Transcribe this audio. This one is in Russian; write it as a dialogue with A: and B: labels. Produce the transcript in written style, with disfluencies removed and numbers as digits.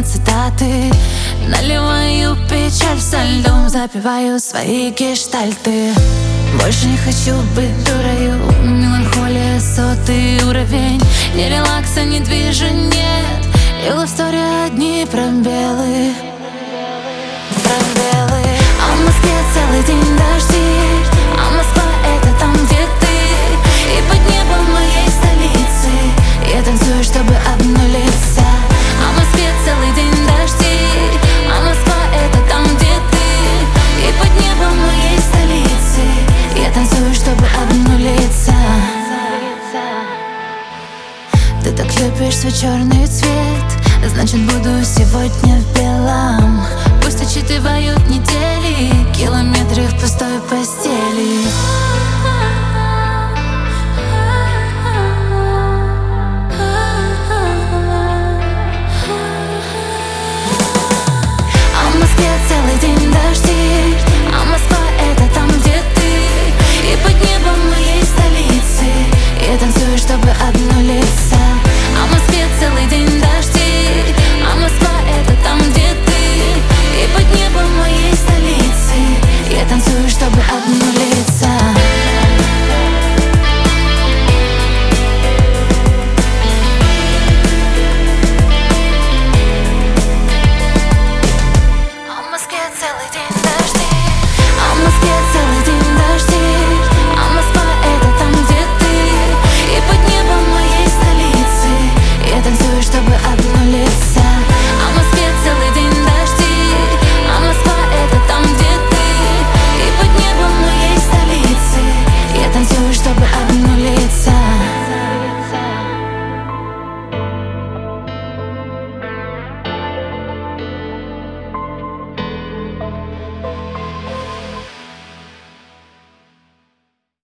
A: цитаты. Наливаю печаль со льдом, запиваю свои гештальты. Больше не хочу быть дурою, меланхолия сотый уровень. Ни релакса, ни движения, и в лавсторе одни пробелы. А в Москве целый день дожди, а Москва это там, где ты. И под небом моей столицы я танцую, чтобы обнулиться. А в Москве целый день дожди, а Москва это там, где ты. И под небом моей столицы я танцую, чтобы обнулиться. Ты так любишь свой черный цвет, значит буду сегодня в белом. Пусть отсчитывают недели, километры в пустой постели. А в Москве целый день дожди, а Москва это там, где ты. И под небом моей столицы я танцую, чтобы обнулиться. А в Москве целый день дожди,